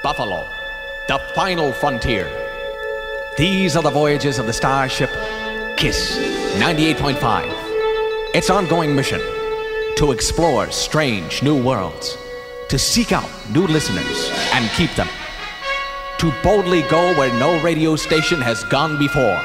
Buffalo, the final frontier. These are the voyages of the starship KISS 98.5. Its ongoing mission: to explore strange new worlds, to seek out new listeners and keep them, to boldly go where no radio station has gone before.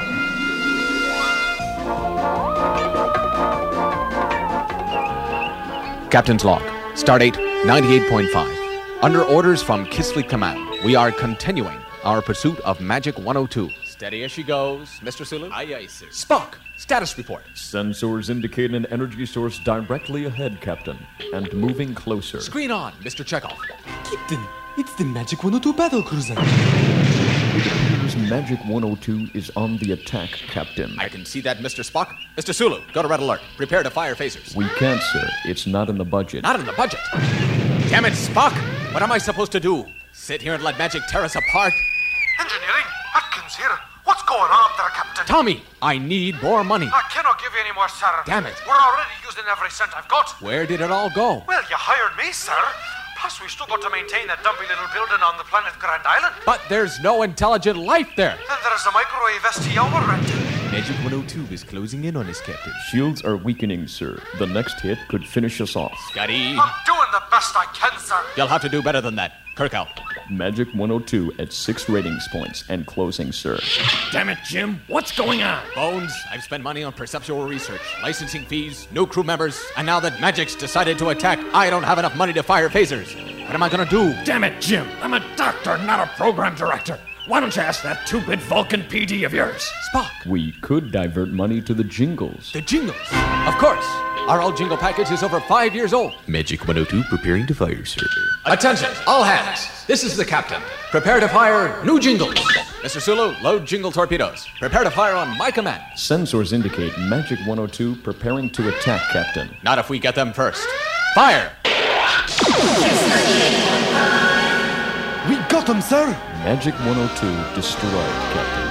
Captain's log, Stardate 98.5. Under orders from KISS Fleet Command, we are continuing our pursuit of Magic 102. Steady as she goes, Mr. Sulu. Aye, aye, sir. Spock, status report. Sensors indicate an energy source directly ahead, Captain, and moving closer. Screen on, Mr. Chekhov. Captain, it's the Magic 102 battle cruiser. It appears Magic 102 is on the attack, Captain. I can see that, Mr. Spock. Mr. Sulu, go to red alert. Prepare to fire phasers. We can't, sir. It's not in the budget. Not in the budget. Damn it, Spock! What am I supposed to do? Sit here and let magic tear us apart? Engineering, Atkins here. What's going on there, Captain? Tommy, I need more money. I cannot give you any more, sir. Damn it. We're already using every cent I've got. Where did it all go? Well, you hired me, sir. Plus, we still got to maintain that dumpy little building on the planet Grand Island. But there's no intelligent life there. Then there's a microwave STL we're renting. Magic 102 is closing in on us, Captain. Shields are weakening, sir. The next hit could finish us off. Scotty, I'm doing the best I can, sir. you'll have to do better than that. Kirk out. Magic 102 at 6 ratings points and closing, sir. Damn it, Jim. What's going on? Bones, I've spent money on perceptual research, licensing fees, new crew members, and now that Magic's decided to attack, I don't have enough money to fire phasers. What am I gonna do? Damn it, Jim. I'm a doctor, not a program director. Why don't you ask that two-bit Vulcan PD of yours? Spock, We could divert money to the jingles. the jingles. Of course. Our old jingle package is over 5 years old. Magic 102 preparing to fire, sir. Attention, all hands. This is the captain. Prepare to fire new jingles. Mr. Sulu, load jingle torpedoes. Prepare to fire on my command. Sensors indicate Magic 102 preparing to attack, Captain. Not if we get them first. Fire! We got him, sir! Magic 102 destroyed, Captain.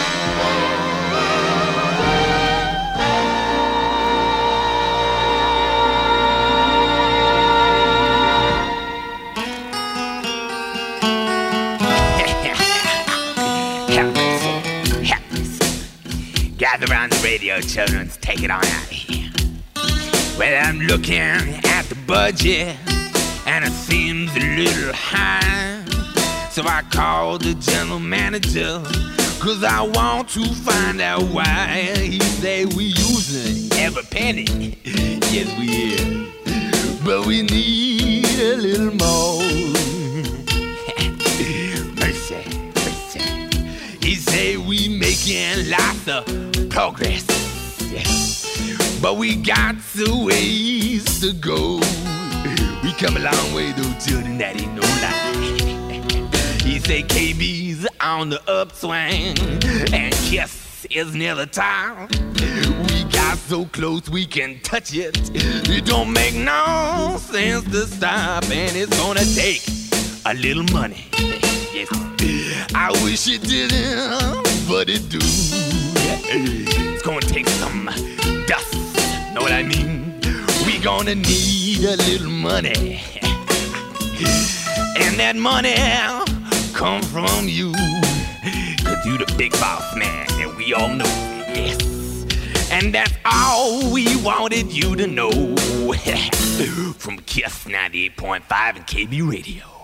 Gather around the radio, children, let's take it on out of here. Well, I'm looking at the budget, and it seems a little high. So I called the general manager, cause I want to find out why. He said we using every penny. Yes, we is. But we need a little more. Mercy, mercy. He said we making lots of progress. Yes. But we got some ways to go. We come a long way though, children, that ain't no lie. He say KB's on the upswing and KISS is near the top. We got so close we can touch it. It don't make no sense to stop, and it's gonna take a little money. Yes, I wish it didn't, but it do. It's gonna take some dust, know what I mean? We gonna need a little money, and that money come from you, cause you the big boss man, and we all know, yes. And that's all we wanted you to know. From KISS 98.5 and KB Radio.